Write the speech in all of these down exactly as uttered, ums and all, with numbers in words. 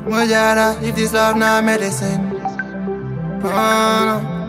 Mojara, if this love not medicine. Oh, no.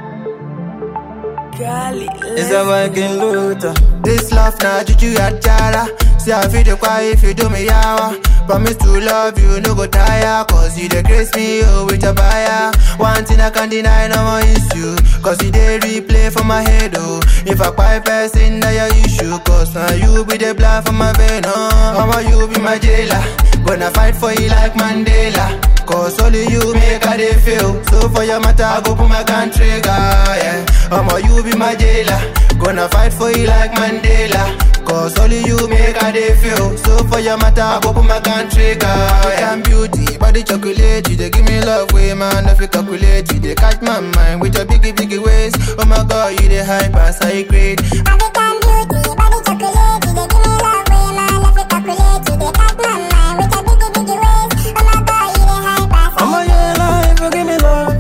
It's a working Luther. This love now juju at Jara. See I feel the quiet if you do me yawa. Promise to love you, no go tire. Cause you dey grace me, oh, with your buyer. One thing I can't deny, no more issue. Cause you dey replay for my head, oh. If I buy person, now your issue. Cause now you be the blood for my vein, oh. Mama, you be my jailer. Gonna fight for you like Mandela. Cause only you make a day feel. So for your matter, I go put my country, yeah. Mama, you be my jailer. Gonna fight for you like Mandela. Cause only you make a day feel. So for your matter, I go put my country, yeah. I'm beauty, body chocolate. You they give me love way, man. If you calculate, you they catch my mind with your biggie, biggie ways. Oh my God, you they hype as I grade. I'm beauty, body chocolate. You they give me love way, man. If you calculate, you they catch my mind with your biggie, biggie ways. Oh my God, you they hype as I grade. I'm a yeah, life, you give me love.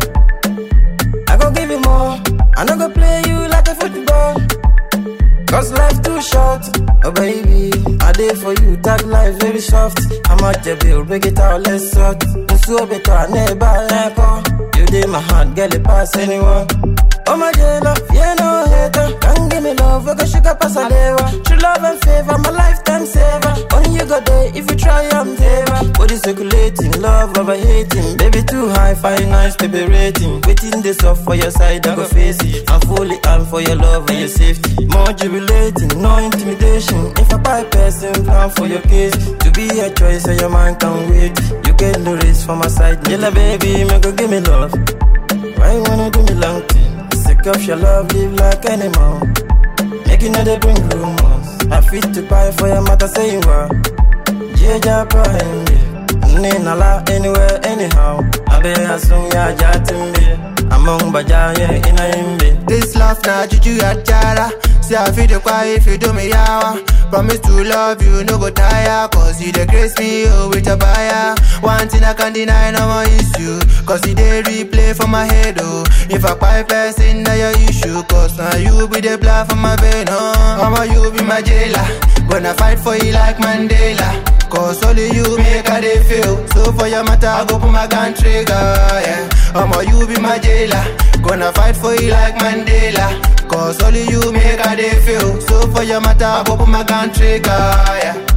I go give you more. I no go play you like a football. Cause life too short, oh baby. I did for you, tag life very soft. I'm at the bill, break it out, let's sort. So better, I never let go. You did my heart, get it past anyone. Oh my dear love, yeah no hater. Can't give me love, I got sugar pass a lever. True love and favor, my lifetime saver. Only you got there, if you try, I'm there. Body circulating, love over hating. Baby too high, fine, nice, baby rating. Waiting this off for your side, I go face it. I'm fully on for your love and your safety. More jubilating, no intimidation. If I buy person, plan for your case. To be a choice, so your mind can wait. You get the race for my side. Yella baby, make go give me love. Why you wanna do me long thing? Sick of your love, live like animal. Make you know they bring rumors. I fit to buy for your matter, say you are. Jeja prime, Nina la anywhere, anyhow. I be a song ya jatimbe. Among Bajaya in a imbe. This love now juju at Jara. See I feel the quiet if you do me yawa. Promise to love you, no go tire. Cause you dey grace me, oh, with your buyer. One thing I can't deny, no more issue. Cause you dey replay for my head, oh. If I buy person, now your issue. Cause now you be the blood for my vein, oh. Mama, you be my jailer. Gonna fight for you like Mandela. Cause only you make a day feel. So for your matter, I go put my country, yeah. Mama, you be my jailer. Gonna fight for you like Mandela. Cause only you make a day feel. So for your matter, I go put my country, yeah.